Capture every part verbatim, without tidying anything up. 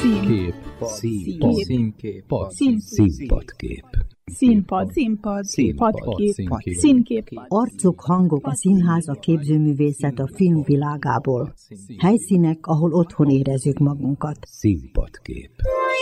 Színkép. Színpad. Színkép. Színpadkép. Színpad. Színpad. Padkép. Színkép. Arcok, hangok, a színház, a képzőművészet a film világából. Helyszínek, ahol otthon érezzük magunkat. Színpadkép.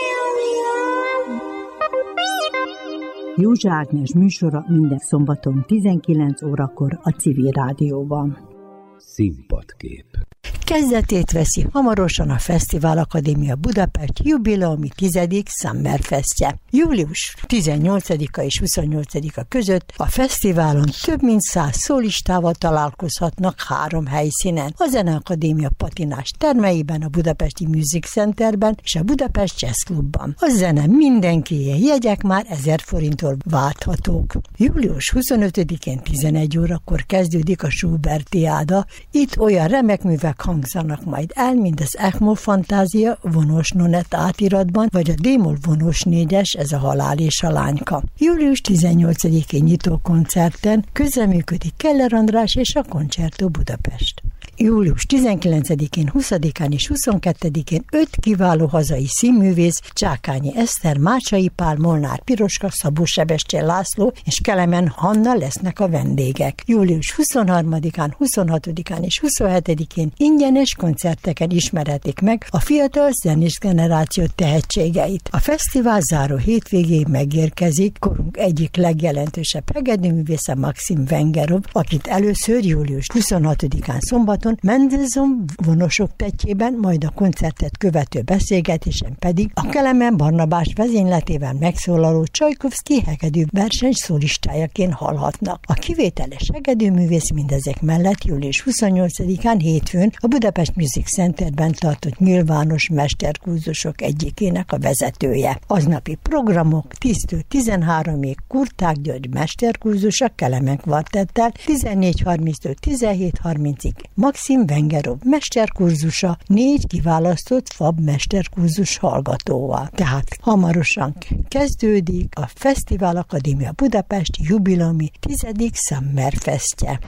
Józsa Ágnes műsora minden szombaton tizenkilenc órakor a Civil Rádióban. Színpadkép. Kezdetét veszi hamarosan a Fesztivál Akadémia Budapest jubileumi tizedik Summerfestje. Július tizennyolcadika és huszonnyolcadika között a fesztiválon több mint száz szólistával találkozhatnak három helyszínen. A Zeneakadémia patinás termeiben, a Budapesti Music Centerben és a Budapest Jazz Clubban. A zene mindenkié, jegyek már ezer forinttól válthatók. Július huszonötödikén tizenegy órakor kezdődik a Schubert-diáda. Itt olyan remek művek hangzanak majd el, mint az Echmo Fantázia vonós nonett átiratban, vagy a D-moll vonós négyes, ez a Halál és a lányka. Július tizennyolcadikén nyitó koncerten közreműködik Keller András és a Concerto Budapest. Július tizenkilencedikén, huszadikán és huszonkettedikén öt kiváló hazai színművész, Csákányi Eszter, Mácsai Pál, Molnár Piroska, Szabó Sebestyén László és Kelemen Hanna lesznek a vendégek. Július huszonharmadikán, huszonhatodikán és huszonhetedikén ingyenes koncerteken ismerhetik meg a fiatal zenés generáció tehetségeit. A fesztivál záró hétvégéig megérkezik korunk egyik legjelentősebb hegedűművésze, Maxim Vengerov, akit először július huszonhatodikán szombaton Mendelssohn vonosok tettjében, majd a koncertet követő beszélgetésen pedig a Kelemen Barnabás vezényletével megszólaló Csajkovszky hegedű verseny szólistájaként hallhatnak. A kivételes hegedűművész mindezek mellett július huszonnyolcadikán hétfőn a Budapest Music Centerben tartott nyilvános mesterkurzusok egyikének a vezetője. Aznapi programok tíztől tizenháromig Kurták György mesterkurzusa Kelemen kvartettel, tizennégy harminctól tizenhét harmincig Maxim Vengerov mesterkurzusa négy kiválasztott fab mesterkurzus hallgatóval. Tehát hamarosan kezdődik a Fesztivál Akadémia Budapest jubileumi tizedik Summerfestje.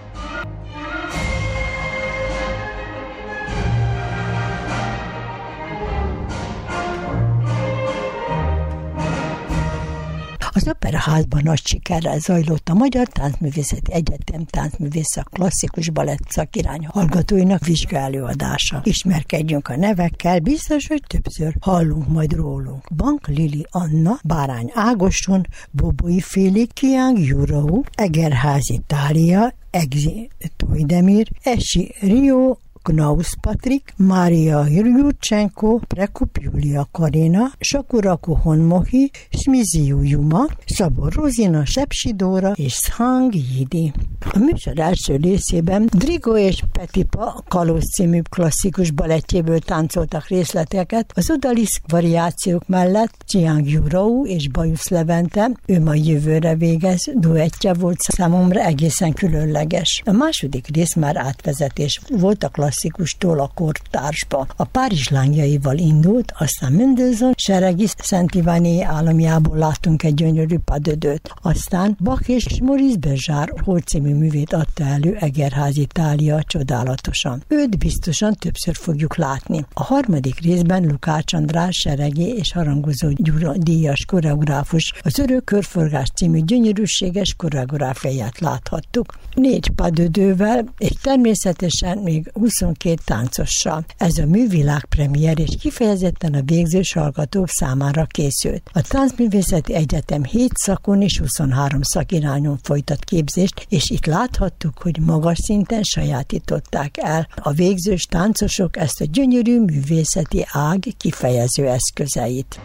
Az Operaházban nagy sikerrel zajlott a Magyar Táncművészeti Egyetem táncművészek klasszikus balett szakirány hallgatóinak vizsgaelőadása. Ismerkedjünk a nevekkel, biztos, hogy többször hallunk majd rólunk. Bank Lili Anna, Bárány Ágoston, Bobói Félik, Kiang Jurau, Egerházy Tália, Egzi Tojdemir, Esi Rio, Knaus Patrik, Mária Jurcsenko, Prekup Julia Karina, Sakurako Honmohi, Smiziu Juma, Szabor Rozina, Sepsi Dóra és Szhang Jidi. A műsor első részében Drigo és Petipa Kalóz című klasszikus balettjéből táncoltak részleteket, az odaliszk variációk mellett Chiang Jurau és Bajusz Levente, ő majd jövőre végez, duettje volt számomra egészen különleges. A második rész már átvezetés volt a klasszikustól a kortársba. A Párizs lángjaival indult, aztán Mendelssohn seregi Szent Iváné államjából láttunk egy gyönyörű padödőt. Aztán Bach és Maurice Béjart Hol című művét adta elő Egerházy Tália csodálatosan. Őt biztosan többször fogjuk látni. A harmadik részben Lukács András seregi és harangozó Gyura díjas koreográfus az Örök körforgás című gyönyörűséges koreográfiáját láthattuk. Négy padödővel és természetesen még huszonkét táncossal. Ez a művilág premier és kifejezetten a végzős hallgatók számára készült. A Táncművészeti Egyetem hét szakon és huszonhárom szakirányon folytat képzést, és itt láthattuk, hogy magas szinten sajátították el a végzős táncosok ezt a gyönyörű művészeti ág kifejező eszközeit.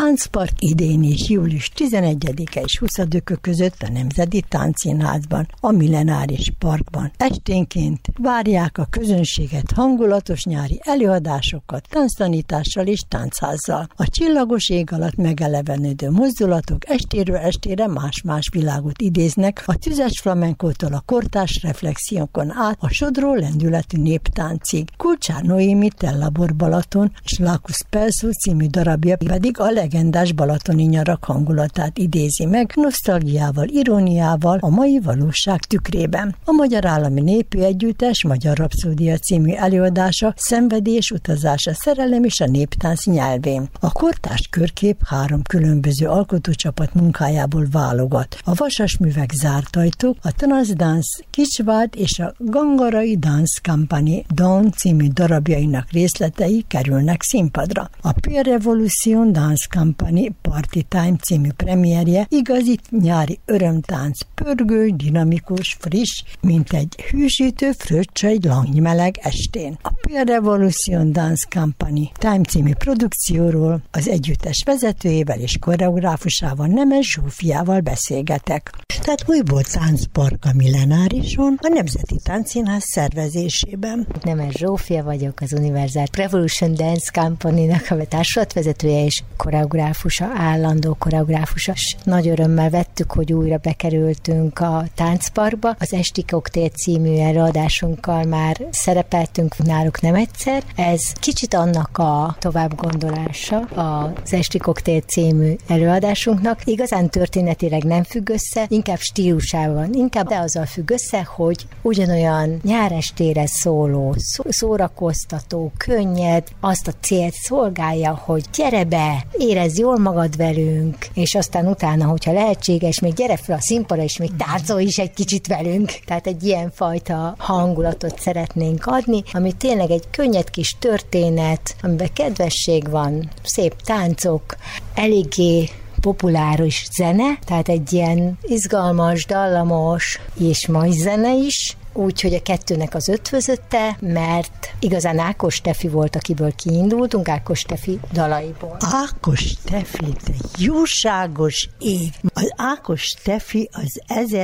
Táncpark idén is július tizenegyedike és huszadika között a Nemzeti Táncszínházban, a Millenáris Parkban. Esténként várják a közönséget hangulatos nyári előadásokkal, tánctanítással és táncházzal. A csillagos ég alatt megelevenődő mozdulatok estéről estére más-más világot idéznek, a tüzes flamenkótól a kortárs reflexiókon át a sodró lendületű néptáncig. Kulcsár Noémi Tellabor Balaton és Lacus Pelszó című darabja pedig a legendás balatoni nyarak hangulatát idézi meg, nosztalgiával, iróniával a mai valóság tükrében. A Magyar Állami Népi Együttes Magyar Rapszódia című előadása szenvedés, utazás, a szerelem és a néptánc nyelvén. A kortárs körkép három különböző alkotócsapat munkájából válogat. A Vasas Művek zárt ajtók, a Transdance Kicsvád és a Gangarai Dance Company Dawn című darabjainak részletei kerülnek színpadra. A Peer Revolution Dance Company Party Time című premierje igazi nyári örömtánc, pörgő, dinamikus, friss, mint egy hűsítő fröccs egy langymeleg estén. A Peer Revolution Dance Company Time című produkcióról az együttes vezetőjével és koreográfusával, Nemes Zsófiával beszélgetek. Tehát újból táncpark a Millenárison, a Nemzeti Táncszínház szervezésében. Nemes Zsófia vagyok, az Universal Revolution Dance Company-nak a társulatvezetője és koreográfusa, állandó koreográfusa. Nagy örömmel vettük, hogy újra bekerültünk a táncparkba. Az Esti Koktél című előadásunkkal már szerepeltünk náluk nem egyszer. Ez kicsit annak a továbbgondolása az Esti Koktél című előadásunknak. Igazán történetileg nem függ össze, inkább stílusában, inkább de azzal függ össze, hogy ugyanolyan nyárestére szóló, szórakoztató, könnyed, azt a célt szolgálja, hogy gyere be, érezd jól magad velünk, és aztán utána, hogyha lehetséges, még gyere fel a színpadra, és még táncolj is egy kicsit velünk. Tehát egy ilyen fajta hangulatot szeretnénk adni, ami tényleg egy könnyed kis történet, amiben kedvesség van, szép táncok, eléggé populáris zene, tehát egy ilyen izgalmas, dallamos és mai zene is, úgyhogy a kettőnek az ötvözötte, mert igazán Ákos Stefi volt, akiből kiindultunk, Ákos Stefi dalaiból. Ákos Stefi, te jóságos ég! Az Ákos Stefi az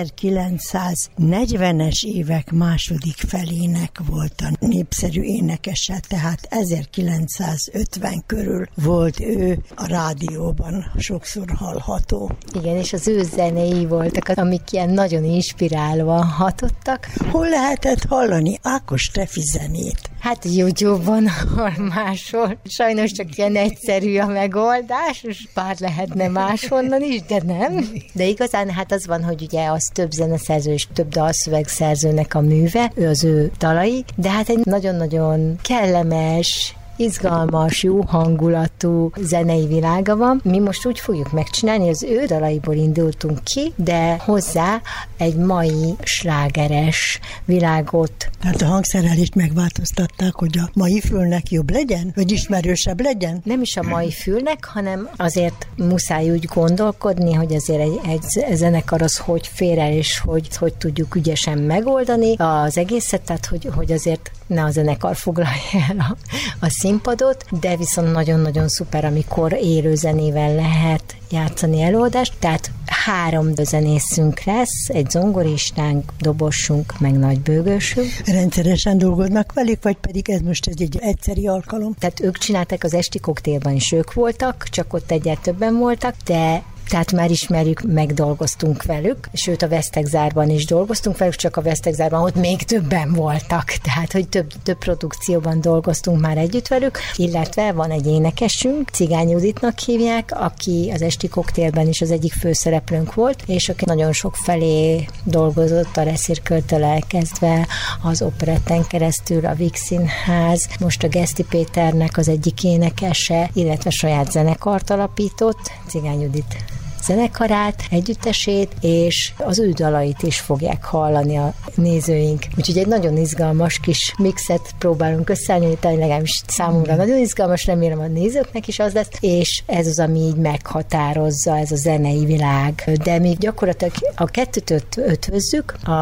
ezerkilencszáznegyvenes évek második felének volt a népszerű énekese, tehát ezerkilencszázötven körül volt ő a rádióban sokszor hallható. Igen, és az ő zenéi voltak, amik ilyen nagyon inspirálva hatottak. Hol lehetett hallani Ákos Stefi zenét? Hát YouTube-on, máshol. Sajnos csak ilyen egyszerű a megoldás, és bár lehetne máshonnan is, de nem. De igazán hát az van, hogy ugye az több zeneszerző és több dalszövegszerzőnek a műve, ő az ő dalai, de hát egy nagyon-nagyon kellemes, izgalmas, jó hangulatú zenei világa van. Mi most úgy fogjuk megcsinálni, az ő dalaiból indultunk ki, de hozzá egy mai slágeres világot. Tehát a hangszerelést megváltoztatták, hogy a mai fülnek jobb legyen? Vagy ismerősebb legyen? Nem is a mai fülnek, hanem azért muszáj úgy gondolkodni, hogy azért egy, egy zenekar az hogy fér el, és hogy, hogy tudjuk ügyesen megoldani az egészet, tehát hogy, hogy azért ne a zenekar foglalja el a, a színpadot, de viszont nagyon-nagyon szuper, amikor élő zenével lehet játszani előadást, tehát három zenészünk lesz, egy zongoristánk, dobosunk, meg nagy bőgősünk. Rendszeresen dolgoznak velük, vagy pedig ez most ez egy egyszeri alkalom? Tehát ők csinálták az Esti Koktélban is, ők voltak, csak ott egyet többen voltak, de tehát már ismerjük, megdolgoztunk velük, sőt a Vesztegzárban is dolgoztunk velük, csak a Vesztegzárban ott még többen voltak, tehát hogy több, több produkcióban dolgoztunk már együtt velük, illetve van egy énekesünk, Cigány Juditnak hívják, aki az Esti Koktélben is az egyik főszereplőnk volt, és aki nagyon sok felé dolgozott, a Reszirköltől elkezdve, az operetten keresztül, a Víg Színház, most a Geszti Péternek az egyik énekese, illetve saját zenekart alapított, Cigány Judit zenekarát, együttesét, és az ő dalait is fogják hallani a nézőink. Úgyhogy egy nagyon izgalmas kis mixet próbálunk összeállni, legalábbis számomra nagyon izgalmas, remélem a nézőknek is az lesz, és ez az, ami így meghatározza, ez a zenei világ. De mi gyakorlatilag a kettőt ötvözzük, a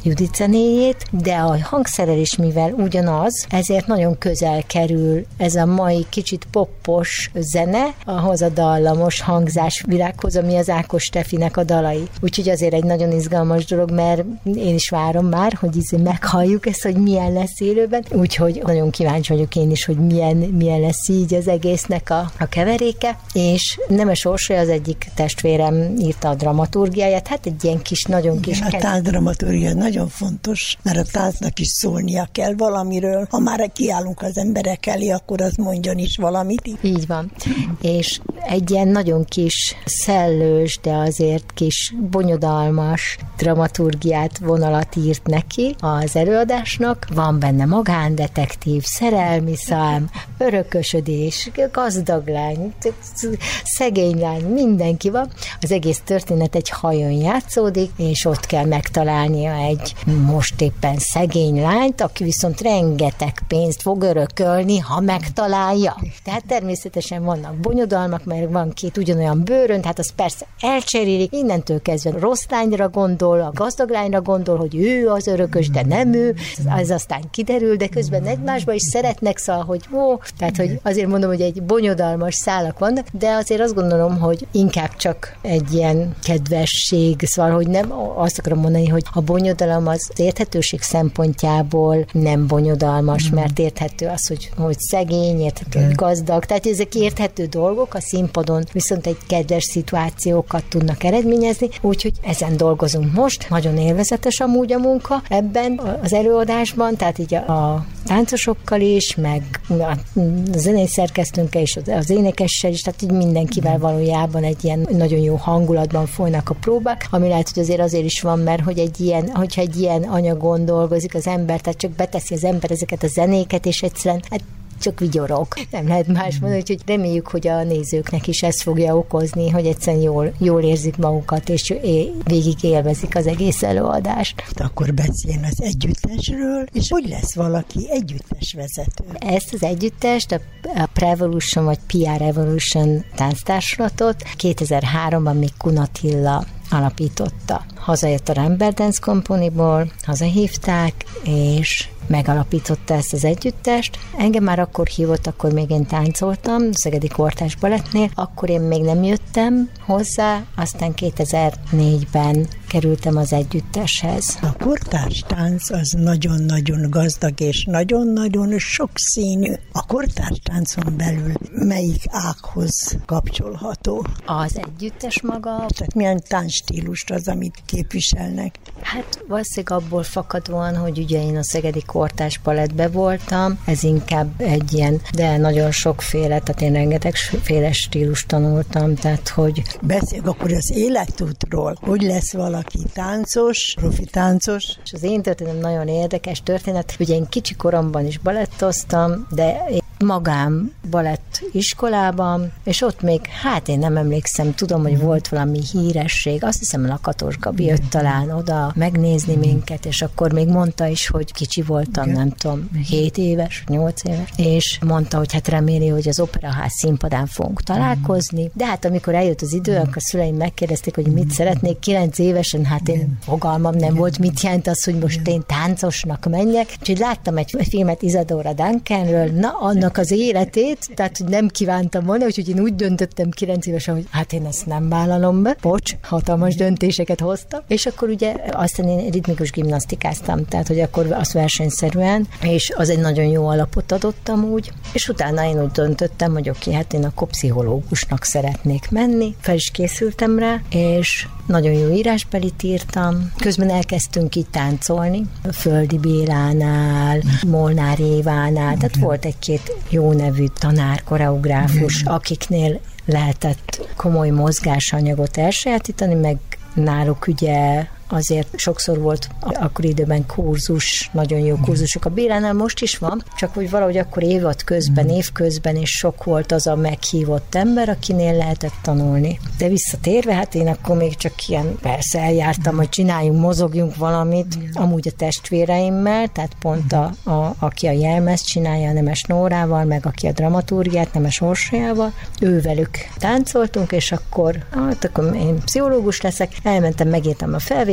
Judit zenéjét, de a hangszerelés, mivel ugyanaz, ezért nagyon közel kerül ez a mai kicsit poppos zene ahhoz a dallamos hangzás világhoz, ami az Ákos Stefinek a dalai. Úgyhogy azért egy nagyon izgalmas dolog, mert én is várom már, hogy így meghalljuk ezt, hogy milyen lesz élőben. Úgyhogy nagyon kíváncsi vagyok én is, hogy milyen, milyen lesz így az egésznek a, a keveréke. És Nemes Orsolya, az egyik testvérem írta a dramaturgiáját, hát egy ilyen kis, nagyon kis... Igen, a táncdramaturgia nagyon fontos, mert a táncnak is szólnia kell valamiről. Ha már kiállunk az emberek elé, akkor az mondjon is valamit. Így van. És egy ilyen nagyon kis szellős, de azért kis bonyodalmas dramaturgiát, vonalat írt neki az előadásnak. Van benne magándetektív, szerelmi szám, örökösödés, gazdaglány, szegénylány, mindenki van. Az egész történet egy hajón játszódik, és ott kell megtalálnia egy most éppen szegény lányt, aki viszont rengeteg pénzt fog örökölni, ha megtalálja. Tehát természetesen vannak bonyodalmak, mert van két ugyanolyan bőrön, tehát az persze elcserélik, innentől kezdve rossz lányra gondol, a gazdag lányra gondol, hogy ő az örökös, de nem ő, az aztán kiderül, de közben egymásba is szeretnek, szóval, hogy ó, tehát, hogy azért mondom, hogy egy bonyodalmas szálak vannak, de azért azt gondolom, hogy inkább csak egy ilyen kedvesség, szóval, hogy nem azt akarom mondani, hogy a bonyodalom az érthetőség szempontjából nem bonyodalmas, mert érthető az, hogy, hogy szegény, érthető, hogy gazdag, tehát ezek érthető dolgok a színpadon, viszont egy kedves szituációkat tudnak eredményezni, úgyhogy ezen dolgozunk most, nagyon élvezetes amúgy a munka ebben az előadásban, tehát így a, a táncosokkal is, meg a zenei szerkesztőnkkel is, az énekessel is, tehát így mindenkivel valójában egy ilyen nagyon jó hangulatban folynak a próbák, ami lehet, hogy azért azért is van, mert hogy egy ilyen, hogyha egy ilyen anyagon dolgozik az ember, tehát csak beteszi az ember ezeket a zenéket, és egyszerűen hát csak vigyorog. Nem lehet más mondani, úgyhogy reméljük, hogy a nézőknek is ezt fogja okozni, hogy egyszerűen jól, jól érzik magukat, és végig élvezik az egész előadást. Akkor beszéljen az együttesről, és hogy lesz valaki együttesvezető? Ezt az együttest, a, a Prevolution vagy pé er Evolution tánctársulatot kétezer-háromban még Kun Attila alapította. Hazajött a Rambert Dance Companyból, hazahívták, és megalapította ezt az együttest. Engem már akkor hívott, akkor még én táncoltam, Szegedi Kortárs Balettnél, akkor én még nem jöttem hozzá, aztán kétezer-négyben kerültem az együtteshez. A kortárs tánc az nagyon-nagyon gazdag és nagyon-nagyon sokszínű. A kortárs táncon belül melyik ághoz kapcsolható? Az együttes maga... Tehát milyen táncstílust az, amit képviselnek? Hát valószínűleg abból fakadóan, hogy ugye én a Szegedi Kortárs Balettbe voltam, ez inkább egy ilyen, de nagyon sokféle, tehát én rengetegféle stílust tanultam, tehát hogy... Beszéljünk akkor az életútról, hogy lesz valaki táncos, profi táncos. És az én történetem nagyon érdekes történet, ugye én kicsi koromban is balettoztam, de én magám balett iskolában, és ott még, hát én nem emlékszem, tudom, hogy volt valami híresség, azt hiszem Lakatos Gabi jött talán oda megnézni minket, és akkor még mondta is, hogy kicsi voltam, nem tudom, hét éves, nyolc éves, és mondta, hogy hát reméli, hogy az Operaház színpadán fogunk találkozni, de hát amikor eljött az idő, akkor a szüleim megkérdezték, hogy mit szeretnék, kilenc évesen, hát én fogalmam nem volt, mit jelent az, hogy most én táncosnak menjek, úgyhogy láttam egy filmet Isadora Duncanről, na, annak az életét, tehát hogy nem kívántam volna, úgyhogy én úgy döntöttem kilenc évesen, hogy hát én ezt nem vállalom be, bocs, hatalmas döntéseket hoztam, és akkor ugye aztán én ritmikus gimnasztikáztam, tehát hogy akkor azt versenyszerűen, és az egy nagyon jó alapot adottam úgy, és utána én úgy döntöttem, hogy oké, hát én akkor pszichológusnak szeretnék menni, fel is készültem rá, és nagyon jó írásbelit írtam. Közben elkezdtünk így táncolni. Földi Bélánál, Molnár Évánál, tehát volt egy-két jó nevű tanár, koreográfus, akiknél lehetett komoly mozgásanyagot elsajátítani, meg náluk ugye azért sokszor volt akkor időben kurzus, nagyon jó kurzusok a Bélánál, most is van, csak hogy valahogy akkor évad közben, év közben is sok volt az a meghívott ember, akinél lehetett tanulni. De visszatérve, hát én akkor még csak ilyen, persze eljártam, hogy csináljunk, mozogjunk valamit, amúgy a testvéreimmel, tehát pont a, a, aki a jelmezt csinálja, a Nemes Nórával, meg aki a dramaturgiát, Nemes Orsolyával, ővelük táncoltunk, és akkor, hát akkor én pszichológus leszek, elmentem, megírtam a felvételt,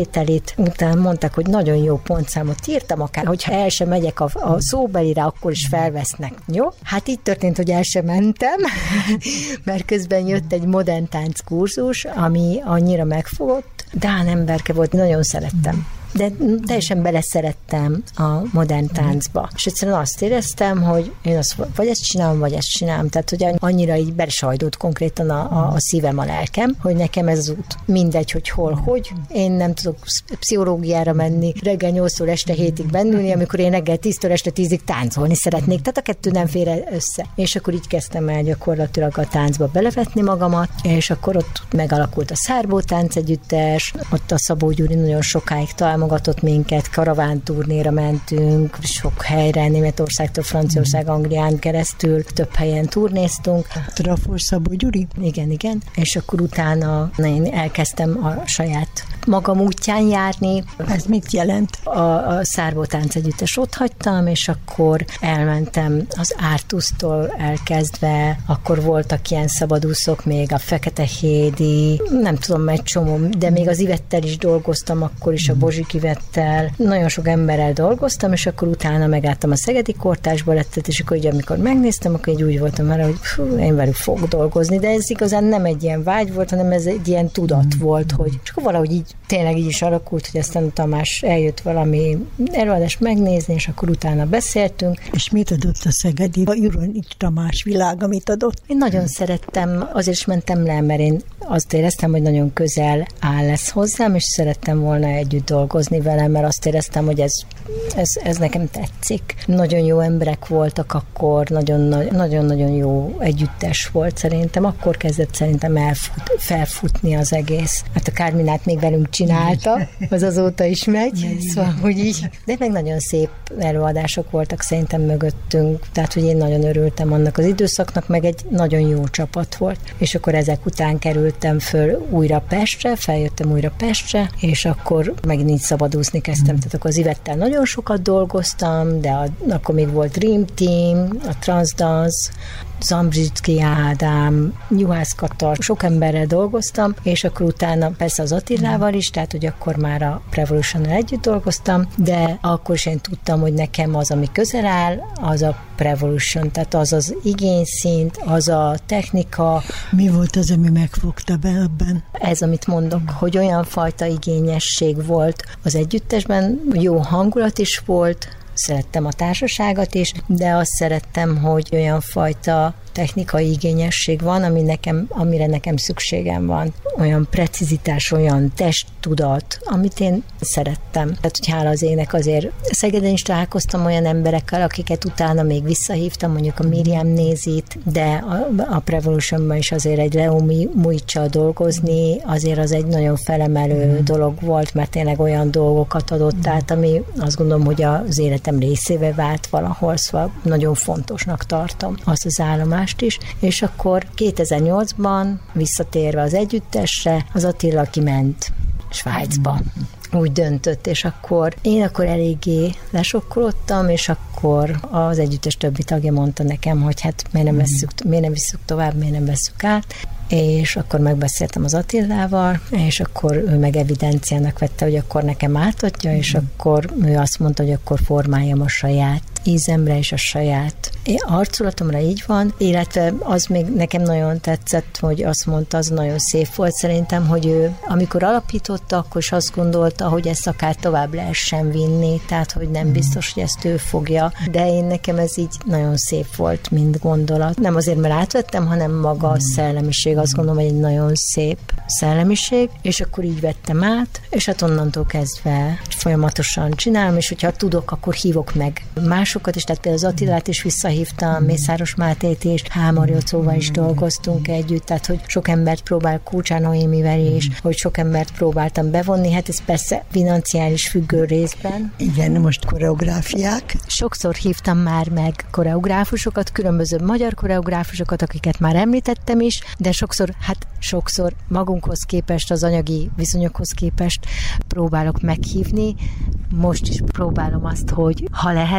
felvételét, utána mondták, hogy nagyon jó pontszámot írtam, akár hogyha el sem megyek a, a szóbelire, akkor is felvesznek. Jó? Hát így történt, hogy el sem mentem, mert közben jött egy modern tánc kurzus, ami annyira megfogott. Dán emberke volt, nagyon szerettem. De teljesen beleszerettem a modern táncba. És egyszerűen azt éreztem, hogy én azt vagy ezt csinálom, vagy ezt csinálom. Tehát, hogy annyira így belesajdolt konkrétan a, a, a szívem, a lelkem, hogy nekem ez az út. Mindegy, hogy hol, hogy. Én nem tudok pszichológiára menni, reggel nyolctól este hétig bennülni, amikor én reggel tíztől este tízig táncolni szeretnék. Tehát a kettő nem fér össze. És akkor így kezdtem el gyakorlatilag a táncba belevetni magamat, és akkor ott megalakult a Szárbó táncegyüttes, ott a Szabó Gyuri nagyon sokáig támogatott minket, karavántúrnéra mentünk, sok helyre, Németországtól Franciaország, Anglián keresztül, több helyen turnéztunk. Trafos Szabó Gyuri? Igen, igen. És akkor utána én elkezdtem a saját magam útján járni. Ez mit jelent? A, a Szárbó táncegyüttes ott hagytam, és akkor elmentem az Ártusztól elkezdve, akkor voltak ilyen szabadúszók, még a Fekete-Hédi, nem tudom, egy csomó, de még az Ivettel is dolgoztam, akkor is a Bozsik Ivettel, nagyon sok emberrel dolgoztam, és akkor utána megálltam a Szegedi Kortárs Balettet, és akkor így, amikor megnéztem, akkor így úgy voltam már, hogy fú, én velük fogok dolgozni, de ez igazán nem egy ilyen vágy volt, hanem ez egy ilyen tudat volt, hogy és akkor valahogy így tényleg így is alakult, hogy aztán a Tamás eljött valami előadást megnézni, és akkor utána beszéltünk. És mit adott a Szegedi, a Juronics Tamás világ, amit adott? Én nagyon szerettem, azért is mentem le, mert én azt éreztem, hogy nagyon közel áll lesz hozzám, és szerettem volna együtt dolgozni velem, mert azt éreztem, hogy ez, ez, ez nekem tetszik. Nagyon jó emberek voltak akkor, nagyon-nagyon jó együttes volt szerintem. Akkor kezdett szerintem elfut, felfutni az egész. Hát a Kárminát még velünk csinálta, az azóta is megy, szóval, hogy így. De meg nagyon szép előadások voltak szerintem mögöttünk, tehát, hogy én nagyon örültem annak az időszaknak, meg egy nagyon jó csapat volt. És akkor ezek után kerültem föl újra Pestre, feljöttem újra Pestre, és akkor megint így szabadúszni kezdtem. Tehát akkor az Ivettel nagyon sokat dolgoztam, de a, akkor még volt Dream Team, a Transdance, Zambrzsicki Ádám, Juhász Katar, sok emberrel dolgoztam, és akkor utána persze az Attilával is, tehát hogy akkor már a Prevolution-nal együtt dolgoztam, de akkor is én tudtam, hogy nekem az, ami közel áll, az a Prevolution, tehát az az igényszint, az a technika. Mi volt az, ami megfogta be ebben? Ez, amit mondok, hogy olyan fajta igényesség volt az együttesben, jó hangulat is volt, szerettem a társaságot is, de azt szerettem, hogy olyan fajta technikai igényesség van, ami nekem, amire nekem szükségem van. Olyan precizitás, olyan testtudat, amit én szerettem. Tehát, hogy hála az ének azért Szegeden is találkoztam olyan emberekkel, akiket utána még visszahívtam, mondjuk a Miriam Nézit, de a, a Prevolutionban is azért egy Leo Mujica dolgozni, azért az egy nagyon felemelő mm. dolog volt, mert tényleg olyan dolgokat adott át, ami azt gondolom, hogy az életem részévé vált valahol, szóval nagyon fontosnak tartom azt az állomást is, és akkor kétezer-nyolcban visszatérve az együttesre, az Attila kiment Svájcba. Úgy döntött, és akkor én akkor eléggé lesokkolottam, és akkor az együttes többi tagja mondta nekem, hogy hát miért nem vesszük, miért nem visszük tovább, miért nem vesszük át, és akkor megbeszéltem az Attilával, és akkor ő meg evidenciának vette, hogy akkor nekem átadja, és akkor ő azt mondta, hogy akkor formáljam a saját ízemre és a saját arculatomra, így van, illetve az még nekem nagyon tetszett, hogy azt mondta, az nagyon szép volt szerintem, hogy ő amikor alapította, akkor is azt gondolta, hogy ezt akár tovább lehessen vinni, tehát hogy nem biztos, hogy ezt ő fogja, de én nekem ez így nagyon szép volt, mint gondolat. Nem azért, mert átvettem, hanem maga a szellemiség, azt gondolom, hogy egy nagyon szép szellemiség, és akkor így vettem át, és hát onnantól kezdve folyamatosan csinálom, és hogyha tudok, akkor hívok meg másokat is, tehát például az Attilát is visszahívtam, Mészáros Mátét is, Hámor Jocóval is dolgoztunk együtt, tehát hogy sok embert próbál, Kulcsár Noémivel is, hogy sok embert próbáltam bevonni, hát ez persze financiális függő részben. Igen, most koreográfiák. Sokszor hívtam már meg koreográfusokat, különböző magyar koreográfusokat, akiket már említettem is, de sokszor, hát sokszor magunkhoz képest, az anyagi viszonyokhoz képest próbálok meghívni. Most is próbálom azt, hogy ha lehet, most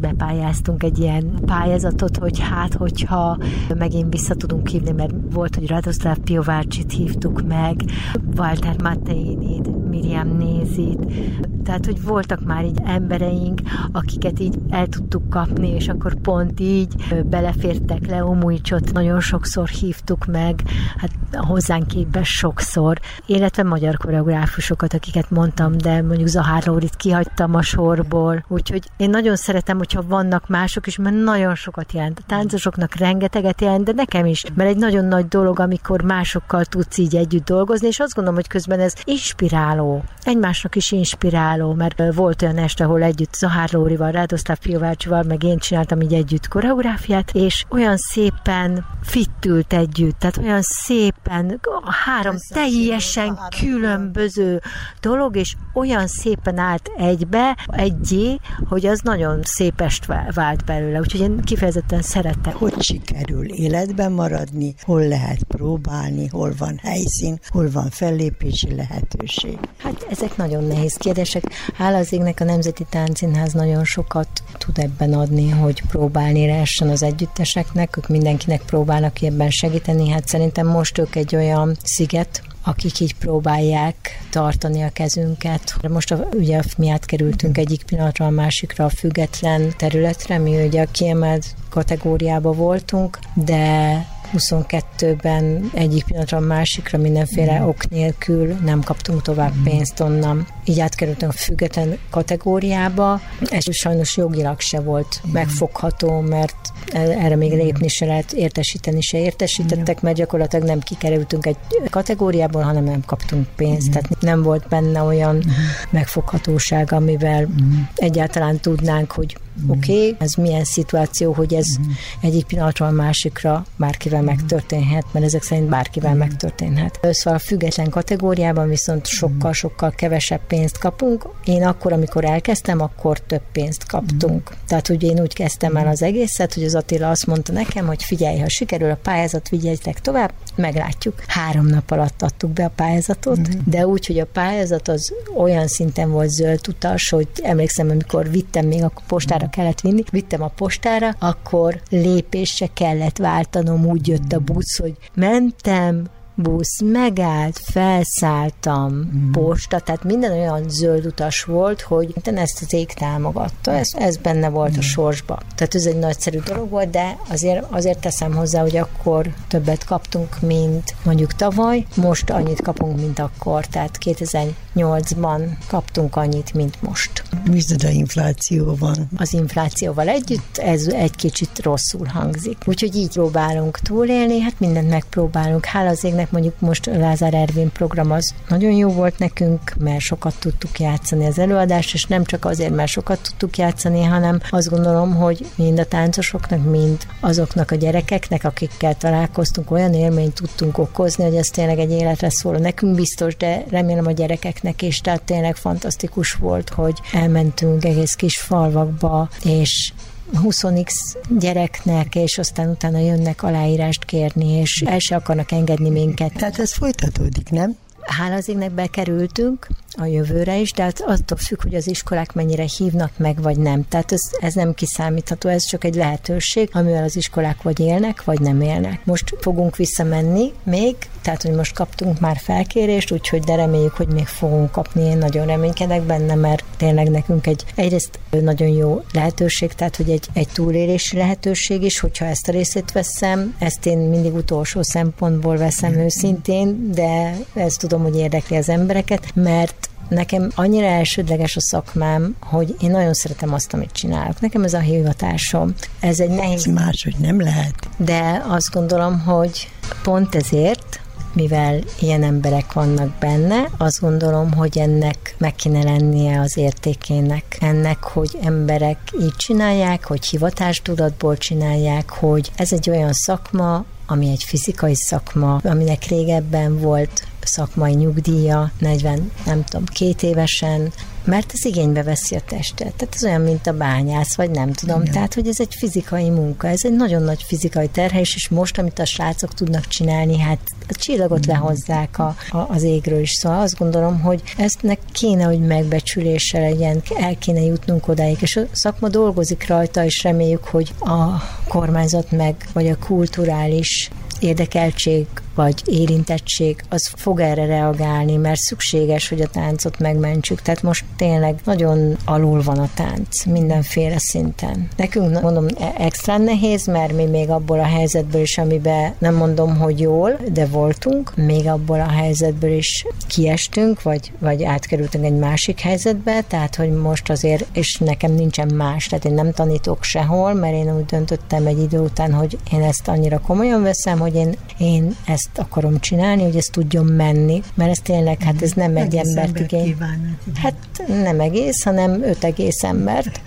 bepályáztunk egy ilyen pályázatot, hogy hát, hogyha megint vissza tudunk hívni, mert volt, hogy Radoszláv Piovárcsit hívtuk meg, Walter Mateinit, Miriam Nézit, tehát, hogy voltak már így embereink, akiket így el tudtuk kapni, és akkor pont így belefértek. Leo Mujcsot nagyon sokszor hívtuk meg, hát hozzánk képbe sokszor, illetve magyar koreográfusokat, akiket mondtam, de mondjuk Zahár Lórit kihagytam a sorból, úgyhogy én nagyon szeretem, hogyha vannak mások is, mert nagyon sokat jelent. A táncosoknak rengeteget jelent, de nekem is, mert egy nagyon nagy dolog, amikor másokkal tudsz így együtt dolgozni, és azt gondolom, hogy közben ez inspiráló. Egymásnak is inspiráló, mert volt olyan este, ahol együtt Zahár Lórival, Radoszláv Piovárcsival, meg én csináltam így együtt koreográfiát, és olyan szépen fittült együtt, tehát olyan szépen a három teljesen különböző dolog, és olyan szépen állt egybe, egyé, hogy az nagyon szépest vált belőle. Úgyhogy én kifejezetten szerettem. Hogy sikerül életben maradni, hol lehet próbálni, hol van helyszín, hol van fellépési lehetőség? Hát ezek nagyon nehéz kérdések. Hála az égnek a Nemzeti Táncszínház nagyon sokat tud ebben adni, hogy próbálni lehessen az együtteseknek, ők mindenkinek próbálnak ebben segíteni. Hát szerintem most ők egy olyan sziget, akik így próbálják tartani a kezünket. Most a, ugye mi átkerültünk egyik pillanatra a másikra a független területre, mi ugye a kiemelt kategóriába voltunk, de huszonkettőben egyik pillanatra a másikra mindenféle ok nélkül nem kaptunk tovább pénzt onnan. Így átkerültünk a független kategóriába. Ez sajnos jogilag se volt megfogható, mert erre még lépni se lehet, értesíteni se értesítettek, mert gyakorlatilag nem kikerültünk egy kategóriából, hanem nem kaptunk pénzt. Tehát nem volt benne olyan megfoghatóság, amivel egyáltalán tudnánk, hogy oké, okay, ez milyen szituáció, hogy ez uh-huh. egyik pillanatról a másikra bárkivel uh-huh. megtörténhet, mert ezek szerint bárkivel uh-huh. megtörténhet. Szóval a független kategóriában viszont sokkal-sokkal kevesebb pénzt kapunk. Én akkor, amikor elkezdtem, akkor több pénzt kaptunk. Uh-huh. Tehát, hogy én úgy kezdtem el az egészet, hogy az Attila azt mondta nekem, hogy figyelj, ha sikerül a pályázat, vigyeljetek tovább, meglátjuk. Három nap alatt adtuk be a pályázatot, uh-huh. de úgy, hogy a pályázat az olyan szinten volt zöld utas, hogy emlékszem, amikor vittem még a postára kellett vinni, vittem a postára, akkor lépésre kellett váltanom, úgy jött a busz, hogy mentem, busz megállt, felszálltam, mm. posta, tehát minden olyan zöld utas volt, hogy ezt az ég támogatta, ez, ez benne volt mm. a sorsba. Tehát ez egy nagyszerű dolog volt, de azért, azért teszem hozzá, hogy akkor többet kaptunk, mint mondjuk tavaly, most annyit kapunk, mint akkor, tehát kétezer-nyolcban kaptunk annyit, mint most. Micsoda infláció van. Az inflációval együtt ez egy kicsit rosszul hangzik. Úgyhogy így próbálunk túlélni, hát mindent megpróbálunk. Hála az égnek, mondjuk most Lázár Ervin program az nagyon jó volt nekünk, mert sokat tudtuk játszani az előadást, és nem csak azért, mert sokat tudtuk játszani, hanem azt gondolom, hogy mind a táncosoknak, mind azoknak a gyerekeknek, akikkel találkoztunk, olyan élményt tudtunk okozni, hogy ez tényleg egy életre szóló. Nekünk biztos, de remélem a gyerekeknek is, tehát tényleg fantasztikus volt, hogy elmentünk egész kis falvakba, és húsz x gyereknek, és aztán utána jönnek aláírást kérni, és el se akarnak engedni minket. Tehát ez folytatódik, nem? Hála az égnek bekerültünk a jövőre is, de hát attól függ, hogy az iskolák mennyire hívnak meg, vagy nem. Tehát ez, ez nem kiszámítható, ez csak egy lehetőség, amivel az iskolák vagy élnek, vagy nem élnek. Most fogunk visszamenni még, tehát, hogy most kaptunk már felkérést, úgyhogy de reméljük, hogy még fogunk kapni. Én nagyon reménykedek benne, mert tényleg nekünk egy egyrészt nagyon jó lehetőség, tehát, hogy egy, egy túlélési lehetőség is, hogyha ezt a részét veszem, ezt én mindig utolsó szempontból veszem őszintén, de ezt tudom, hogy érdekli az embereket, mert nekem annyira elsődleges a szakmám, hogy én nagyon szeretem azt, amit csinálok. Nekem ez a hivatásom. Ez egy nehéz... Máshogy nem lehet. De azt gondolom, hogy pont ezért, mivel ilyen emberek vannak benne, azt gondolom, hogy ennek meg kéne lennie az értékének. Ennek, hogy emberek így csinálják, hogy hivatástudatból csinálják, hogy ez egy olyan szakma, ami egy fizikai szakma, aminek régebben volt szakmai nyugdíja, negyven, nem tudom, két évesen, mert ez igénybe veszi a testet. Tehát ez olyan, mint a bányász, vagy nem tudom. Igen. Tehát, hogy ez egy fizikai munka, ez egy nagyon nagy fizikai terhelés, és most, amit a srácok tudnak csinálni, hát a csillagot Igen. lehozzák a, a, az égről is. Szóval azt gondolom, hogy eznek kéne, hogy megbecsülése legyen, el kéne jutnunk odáig, és a szakma dolgozik rajta, és reméljük, hogy a kormányzat meg, vagy a kulturális érdekeltség vagy érintettség, az fog erre reagálni, mert szükséges, hogy a táncot megmentsük. Tehát most tényleg nagyon alul van a tánc, mindenféle szinten. Nekünk, mondom, extra nehéz, mert mi még abból a helyzetből is, amiben nem mondom, hogy jól, de voltunk, még abból a helyzetből is kiestünk, vagy, vagy átkerültünk egy másik helyzetbe, tehát, hogy most azért, és nekem nincsen más, tehát én nem tanítok sehol, mert én úgy döntöttem egy idő után, hogy én ezt annyira komolyan veszem, hogy én, én ezt akarom csinálni, hogy ez tudjon menni, mert ez tényleg, hát ez nem egy embert igény. Hát nem egész, hanem öt egész embert.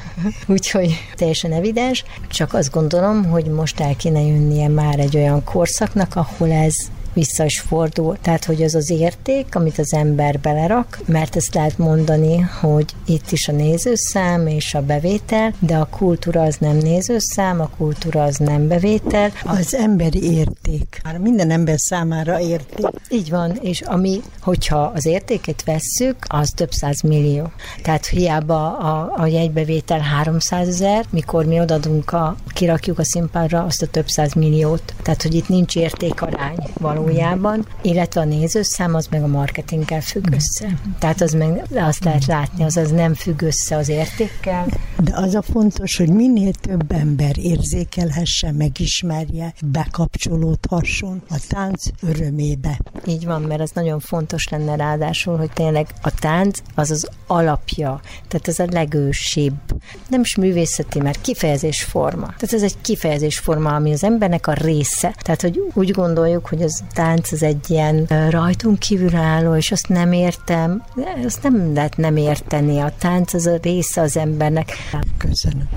Úgyhogy teljesen evidens. Csak azt gondolom, hogy most el kéne jönnie már egy olyan korszaknak, ahol ez vissza is fordul. Tehát, hogy az az érték, amit az ember belerak, mert ezt lehet mondani, hogy itt is a nézőszám és a bevétel, de a kultúra az nem nézőszám, a kultúra az nem bevétel. Az emberi érték. Minden ember számára érték. Így van, és ami, hogyha az értéket vesszük, az több száz millió. Tehát hiába a, a jegybevétel háromszázezer, mikor mi odadunk, a, kirakjuk a színpadra azt a több száz milliót. Tehát, hogy itt nincs értékarány valójában, illetve a nézőszám az meg a marketinggel függ össze. Tehát az meg azt lehet látni, az az nem függ össze az értékkel. De az a fontos, hogy minél több ember érzékelhesse, megismerje, bekapcsolódhasson a tánc örömébe. Így van, mert az nagyon fontos lenne ráadásul, hogy tényleg a tánc az az alapja, tehát ez a legősibb. Nem is művészeti, mert kifejezésforma. Tehát ez egy kifejezésforma, ami az embernek a része. Tehát, hogy úgy gondoljuk, hogy az tánc az egy ilyen rajtunk kívülálló, és azt nem értem, azt nem lehet nem érteni. A tánc az a része az embernek. Köszönöm.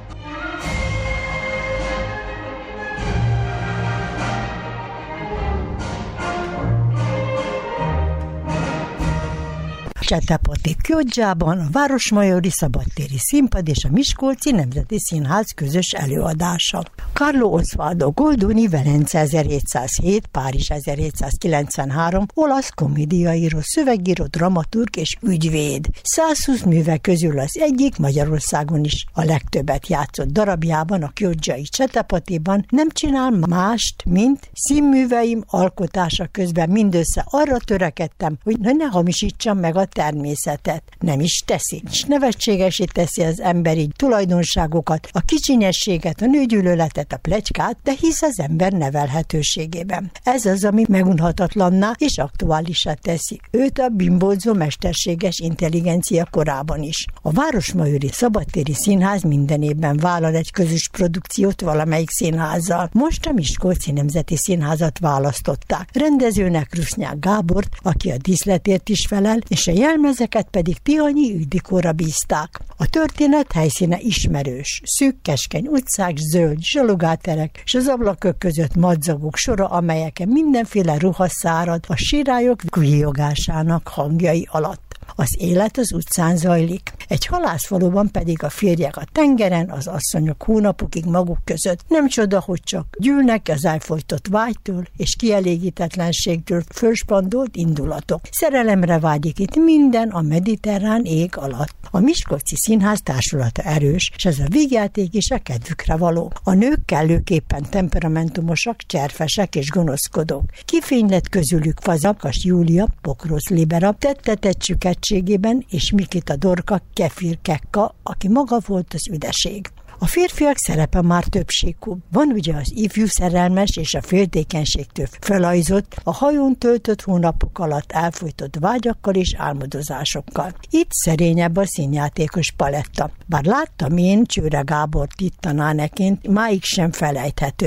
Csetepati Kjódzsában a Városmajori Szabadtéri Színpad és a Miskolci Nemzeti Színház közös előadása. Carlo Osvaldo Goldoni, Velence ezerhétszázhét, Párizs ezerhétszázkilencvenhárom, olasz komédiaíró, szövegíró, dramaturg és ügyvéd. százhúsz műve közül az egyik Magyarországon is a legtöbbet játszott darabjában, a kjódzsai Csetepatiban nem csinál mást, mint színműveim alkotása közben mindössze arra törekedtem, hogy ne hamisítsam meg a természetet. Nem is teszi. És nevetségesé teszi az emberi tulajdonságokat, a kicsinyességet, a nőgyűlöletet, a pletykát, de hisz az ember nevelhetőségében. Ez az, ami megunhatatlanná és aktuálisá teszi őt a bimbózó mesterséges intelligencia korában is. A Városmajori Szabadtéri Színház minden évben vállal egy közös produkciót valamelyik színházzal. Most a Miskolci Nemzeti Színházat választották. Rendezőnek Rusnyák Gábort, aki a díszletért is felel, és a jelmezeket pedig Tihanyi Ildikóra bízták. A történet helyszíne ismerős. Szűk, keskeny utcák, zöld zsalogáterek, és az ablakok között madzagok sora, amelyeken mindenféle ruha szárad a sirályok kvíjogásának hangjai alatt. Az élet az utcán zajlik. Egy halászfaluban pedig a férjek a tengeren, az asszonyok hónapokig maguk között. Nem csoda, hogy csak gyűlnek az elfolytott vágytól és kielégítetlenségtől fölspandolt indulatok. Szerelemre vágyik itt minden a mediterrán ég alatt. A Miskolci Színház társulata erős, és ez a vígjáték is a kedvükre való. A nők kellőképpen temperamentumosak, cserfesek és gonoszkodók. Kifénylett közülük Fazakas Júlia, Pokrosz Libera, tettetettsüketségében, és Mikita Dorka, Kefir Kekka, aki maga volt az üdeség. A férfiak szerepe már többségű. Van ugye az ifjú szerelmes és a féltékenységtől felajzott, a hajón töltött hónapok alatt elfojtott vágyakkal és álmodozásokkal. Itt szerényebb a színjátékos paletta. Bár láttam én Csőre Gábort itt tanáneként, máig sem felejthetőm.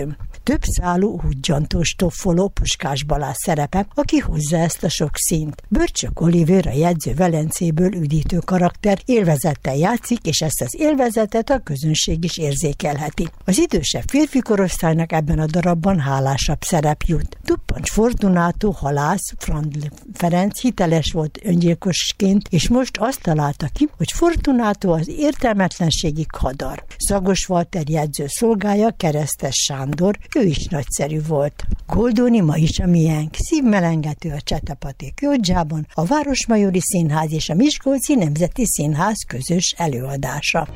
több szálú húgyantós toffoló Puskás Balázs szerepe, aki hozza ezt a sok színt. Börcsök Olivér, a jegyző Velencéből üdítő karakter élvezettel játszik, és ezt az élvezetet a közönség is érzékelheti. Az idősebb férfi korosztálynak ebben a darabban hálásabb szerep jut. Tuppancs Fortunato halász, Frandl Ferenc hiteles volt öngyilkosként, és most azt találta ki, hogy Fortunato az értelmetlenségig hadar. Szagos Walter jegyző szolgája, Keresztes Sándor, ő is nagyszerű volt. Goldoni ma is a miénk, szívmelengető a Csetepaték Jódzsában, a Városmajori Színház és a Miskolci Nemzeti Színház közös előadása.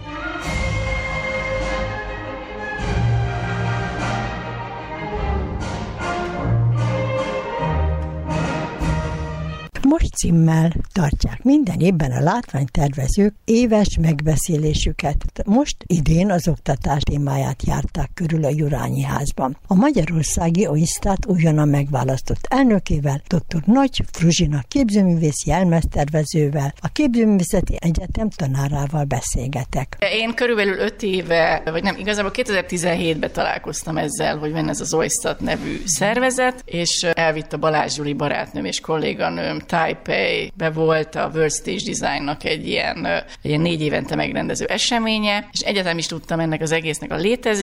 Most címmel tartják minden évben a látványtervezők éves megbeszélésüket. Most idén az oktatás témáját járták körül a Jurányi házban. A Magyarországi Oisztát újonnan megválasztott elnökével, dr. Nagy Fruzsina képzőművész jelmeztervezővel, a Képzőművészeti Egyetem tanárával beszélgetek. Én körülbelül öt éve, vagy nem, igazából kétezer-tizenhétben találkoztam ezzel, hogy van ez az Oisztát nevű szervezet, és elvitt a Balázs Zsuli barátnőm és kolléganőm Taipei-be volt a World Stage Designnak egy ilyen, egy ilyen négy évente megrendező eseménye, és egyetem is tudtam ennek az egésznek a létezését,